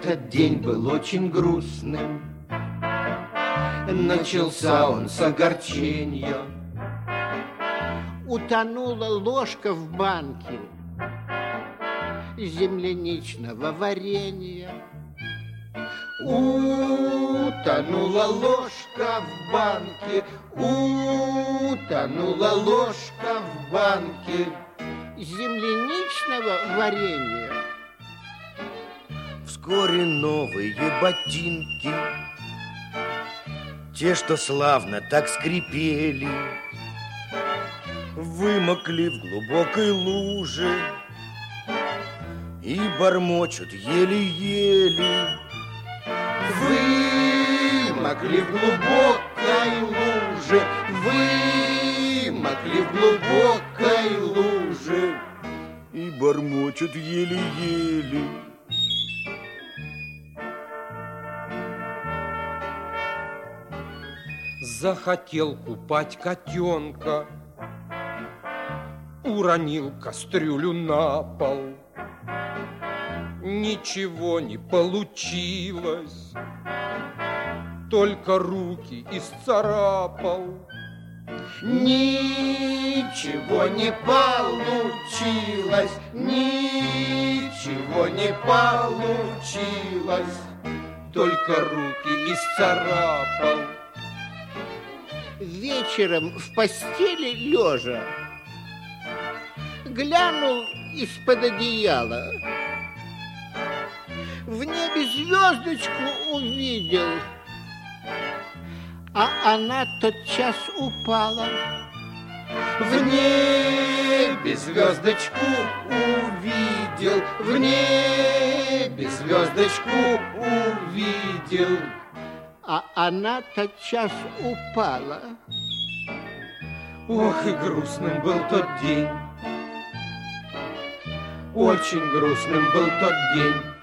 Этот день был очень грустным. Начался он с огорчения. Утонула ложка в банке земляничного варенья. Утонула ложка в банке, утонула ложка в банке земляничного варенья. Вскоре новые ботинки, те, что славно так скрипели, вымокли в глубокой луже и бормочут еле-еле. Вымокли в глубокой луже, вымокли в глубокой луже и бормочут еле-еле. Захотел купать котенка, уронил кастрюлю на пол. Ничего не получилось, только руки исцарапал. Ничего не получилось, ничего не получилось, только руки исцарапал. Вечером в постели лежа глянул из-под одеяла. В небе звездочку увидел, а она тотчас упала. В небе звездочку увидел, в небе звездочку увидел, а она тотчас упала. Ох, и грустным был тот день. Очень грустным был тот день.